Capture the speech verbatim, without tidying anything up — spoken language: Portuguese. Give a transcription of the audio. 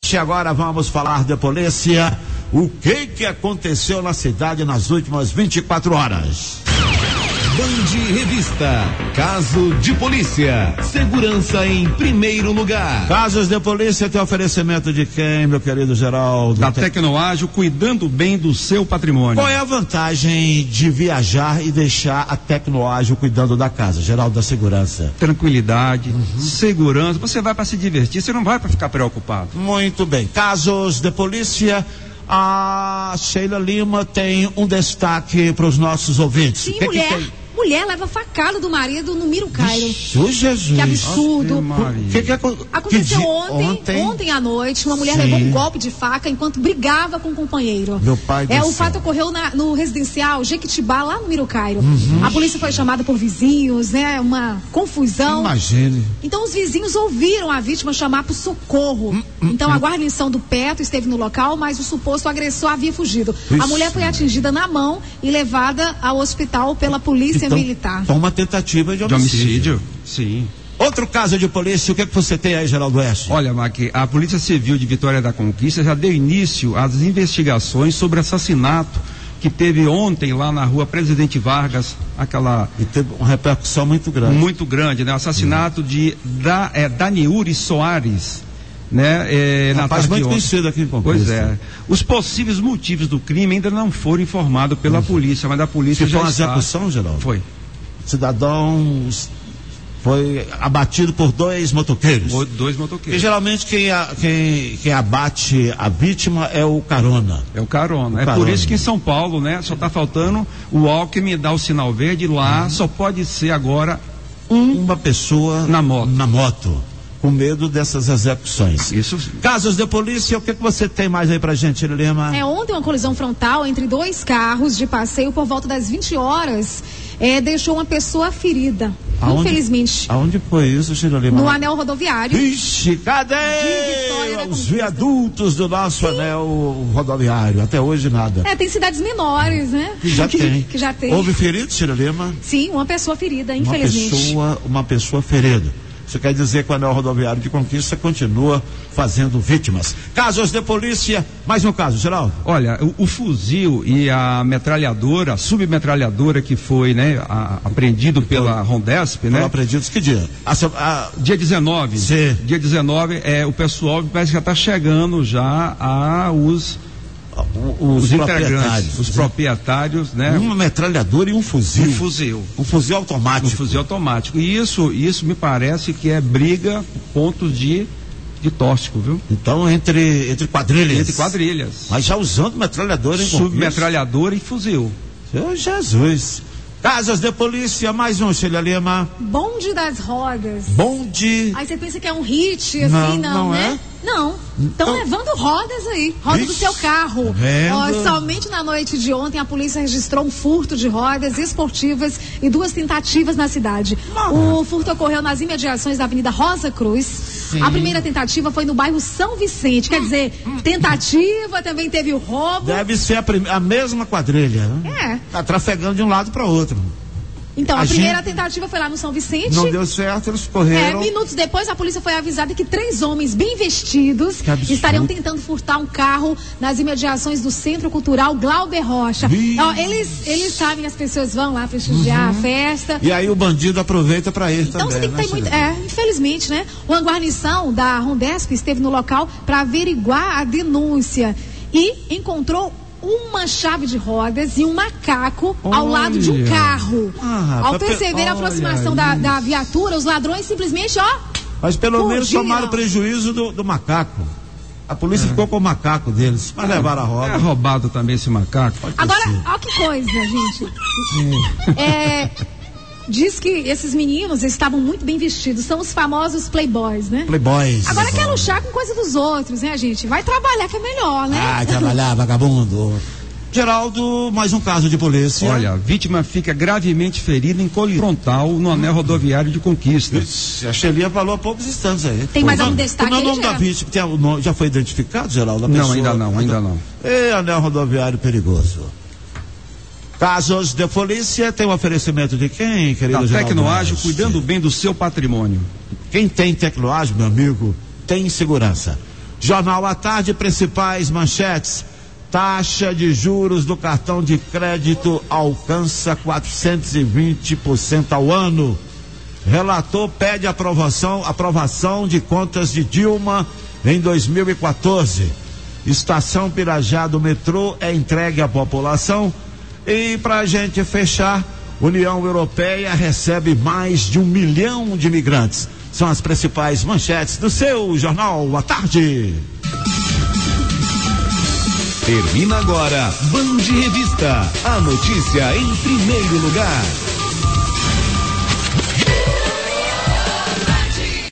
vinte, agora vamos falar de polícia. O que que aconteceu na cidade nas últimas vinte e quatro horas? Band Revista, caso de polícia, segurança em primeiro lugar. Casos de polícia tem oferecimento de quem, meu querido Geraldo? Da Tecnoágil, cuidando bem do seu patrimônio. Qual é a vantagem de viajar e deixar a Tecnoágil cuidando da casa, Geraldo, da segurança? Tranquilidade, uhum. segurança, você vai para se divertir, você não vai para ficar preocupado. Muito bem, casos de polícia. A Sheila Lima tem um destaque para os nossos ouvintes. Sim, que mulher. Que tem? Mulher leva facada do marido no Miro Cairo. Jesus. Que absurdo. Que que aco... Aconteceu que ontem, ontem, ontem à noite, uma mulher Sim. levou um golpe de faca enquanto brigava com o companheiro. Meu pai do É, céu. o fato ocorreu na, no residencial Jequitibá, lá no Miro Cairo. Uhum. A polícia foi chamada por vizinhos, né? Uma confusão. Imagine. Então os vizinhos ouviram a vítima chamar por socorro. Hum, hum, então hum. a guarnição do perto esteve no local, mas o suposto agressor havia fugido. Isso. A mulher foi atingida na mão e levada ao hospital pela polícia então, militar. Então uma tentativa de homicídio. De homicídio, sim. Outro caso de polícia, o que é que você tem aí, Geraldo Oeste? Olha, Mac, a Polícia Civil de Vitória da Conquista já deu início às investigações sobre assassinato que teve ontem lá na rua Presidente Vargas, aquela... E teve uma repercussão muito grande. Muito grande, né? O assassinato hum. de da, é, Daniuri Soares, né? É, na tarde muito conhecido aqui em Conquista. Pois é. Os possíveis motivos do crime ainda não foram informados pela uhum. polícia, mas a polícia que já foi está... uma execução, Geraldo? Foi. Cidadão foi abatido por dois motoqueiros. Dois motoqueiros. E geralmente quem, a, quem, quem abate a vítima é o carona. É o carona. O é carona. Por isso que em São Paulo, né, só está faltando o Alckmin dar o sinal verde lá, uhum. só pode ser agora um uma pessoa na moto. Na moto. Com medo dessas execuções. Isso. Casos de polícia, o que, que você tem mais aí pra gente, Lima? É, ontem uma colisão frontal entre dois carros de passeio por volta das vinte horas é, deixou uma pessoa ferida. Aonde, infelizmente. Aonde foi isso, Sheila Lima? No anel rodoviário. Ixi, cadê os viadutos do nosso Sim. anel rodoviário? Até hoje nada. É, tem cidades menores, né? Que já que, tem. Que já tem. Houve ferido, Sheila Lima? Sim, uma pessoa ferida, infelizmente. Uma pessoa, uma pessoa ferida. Isso quer dizer que o anel rodoviário de Conquista continua fazendo vítimas. Casos de polícia, mais um caso, Geraldo. Olha, o, o fuzil e a metralhadora, a submetralhadora que foi, né, a, apreendido pela Rondesp, né? Foram apreendidos que dia? A, a... Dia dezenove. Sim. Dia dezenove, é, o pessoal parece que já está chegando já a os... Os, os proprietários, os proprietários, né? Uma metralhadora e um fuzil. Um fuzil. Um fuzil automático. Um fuzil automático. E isso, isso me parece que é briga pontos de, de tóxico, viu? Então, entre, entre quadrilhas. Entre quadrilhas. Mas já usando metralhadora em Submetralhadora e fuzil. Seu Jesus. Casos de polícia, mais um, Sheila Lima. Bonde das rodas. Bonde. Aí você pensa que é um hit, assim, não, não, não né? É? Não. Estão levando rodas aí. Roda do seu carro. Ó, somente na noite de ontem a polícia registrou um furto de rodas esportivas e duas tentativas na cidade. Ah. O furto ocorreu nas imediações da Avenida Rosa Cruz. Sim. A primeira tentativa foi no bairro São Vicente. Quer dizer, tentativa, também teve o roubo. Deve ser a, prim- a mesma quadrilha, né? É. Tá trafegando de um lado para outro. Então, a, a primeira gente... tentativa foi lá no São Vicente. Não deu certo, eles correram. É, minutos depois, a polícia foi avisada que três homens bem vestidos estariam tentando furtar um carro nas imediações do Centro Cultural Glauber Rocha. Ó, eles, eles sabem que as pessoas vão lá prestigiar uhum. a festa. E aí o bandido aproveita para ir então, também. Então, você tem que né, ter muito... É, infelizmente, né? Uma guarnição da Rondesp esteve no local para averiguar a denúncia e encontrou uma chave de rodas e um macaco olha. Ao lado de um carro. Ah, Ao perceber a aproximação da, da viatura, os ladrões simplesmente, ó. Mas pelo fugiram. menos tomaram prejuízo do, do macaco. A polícia é. ficou com o macaco deles, mas é. levaram a roda. É roubado também esse macaco. Agora, olha que coisa, gente. é. Diz que esses meninos estavam muito bem vestidos. São os famosos playboys, né? Playboys. Agora quer luxar com coisa dos outros, né, gente? Vai trabalhar que é melhor, né? Ah, trabalhar, vagabundo. Geraldo, mais um caso de polícia. Olha, a vítima fica gravemente ferida em colisão frontal no anel rodoviário de Conquista. Isso, a Shelia falou há poucos instantes aí. Tem mais algum destaque aí, o nome da vítima tem, o nome, já foi identificado, Geraldo? Não, ainda não, ainda não. É anel rodoviário perigoso. Casos de polícia, tem um oferecimento de quem, querido Geraldo? Da Tecnoágil, cuidando bem do seu patrimônio. Quem tem Tecnoágil, meu amigo, tem segurança. Jornal à Tarde, principais manchetes. Taxa de juros do cartão de crédito alcança quatrocentos e vinte por cento ao ano. Relator pede aprovação, aprovação de contas de Dilma em dois mil e quatorze. Estação Pirajá do metrô é entregue à população. E para a gente fechar, União Europeia recebe mais de um milhão de imigrantes. São as principais manchetes do seu Jornal à Tarde. Termina agora Band Revista, a notícia em primeiro lugar.